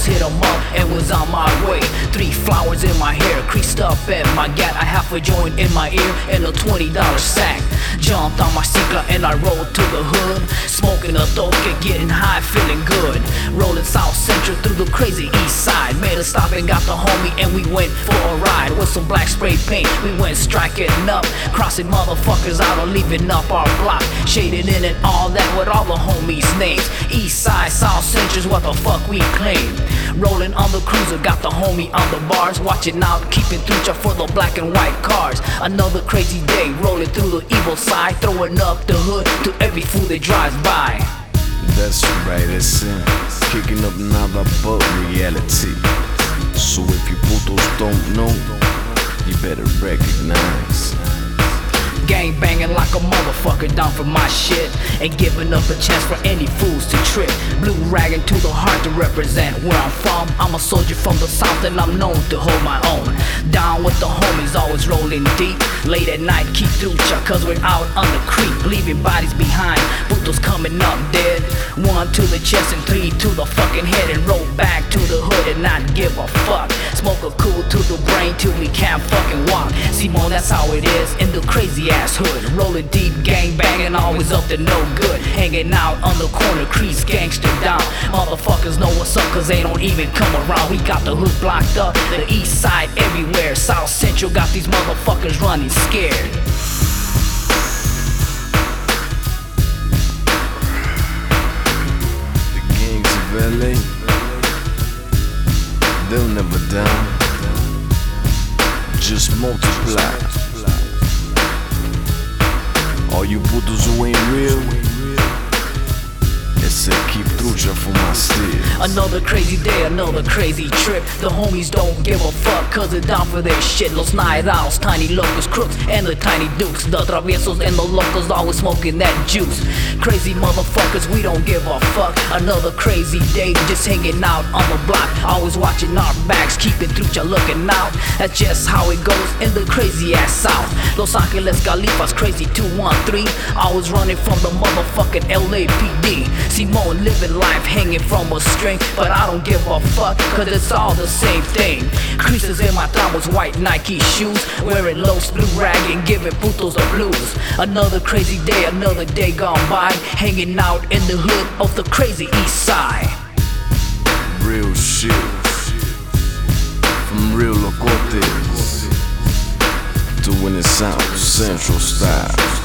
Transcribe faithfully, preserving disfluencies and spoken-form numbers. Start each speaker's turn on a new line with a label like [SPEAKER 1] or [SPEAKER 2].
[SPEAKER 1] boss hit 'em up and was on my way. Three flowers in my hair, creased up at my gat. I half a joint in my ear and a twenty dollar sack. Jumped on my Cicla and I rolled to the hood, smoking a toque, getting high, feeling good. Rolling South Central through the crazy east side. Made a stop and got the homie and we went for a ride. With some black spray paint, we went striking up, crossing motherfuckers out or leaving up our block. Shaded in and all that with all the homies' names. East side, South Central's what the fuck we claim. Rolling on the cruiser, got the homie on the bars, watching out, keeping through for the black and white cars. Another crazy day, rolling through the evil side, throwing up the hood to every fool that drives by.
[SPEAKER 2] That's right, it's in, kicking up nada but reality. So if you putos don't know, you better recognize.
[SPEAKER 1] Gang banging like a motherfucker down for my shit, and giving up a chance for any fools to trip. Blue ragging to the heart to represent where I'm from. I'm a soldier from the south and I'm known to hold my own. Down with the homies, always rolling deep. Late at night, keep through ya, cause we're out on the creek, leaving bodies behind. Putos coming up dead. One to the chest and three to the fucking head, and roll back to the hood and not give a fuck. Smoke a cool to the brain till we can't fucking walk. Simone, that's how it is in the crazy ass hood. Rolling deep, gang banging, always up to no good. Hanging out on the corner, crease gangster down. Motherfuckers know what's up cause they don't even come around. We got the hood blocked up, the east side everywhere. South Central got these motherfuckers running scared.
[SPEAKER 2] The gangs of L A, they'll never die, just multiply. All you putos who ain't real, it's a keep through ya for my steel.
[SPEAKER 1] Another crazy day, another crazy trip. The homies don't give a fuck cause they're down for their shit. Los night owls, tiny locos, crooks, and the tiny dukes. The traviesos and the locals always smoking that juice. Crazy motherfuckers, we don't give a fuck. Another crazy day, just hanging out on the block. Always watching our backs, keeping through ya, looking out. That's just how it goes in the crazy ass south. Los Angeles Califas, crazy two one three. Always running from the motherfucking L A P D. Simone living life hanging from a string, but I don't give a fuck cause it's all the same thing. Creases in my tramos, white Nike shoes, wearing Los blue rag and giving putos the blues. Another crazy day, another day gone by, hanging out in the hood of the crazy east side.
[SPEAKER 2] Real shit from real locotes, doing it South Central style.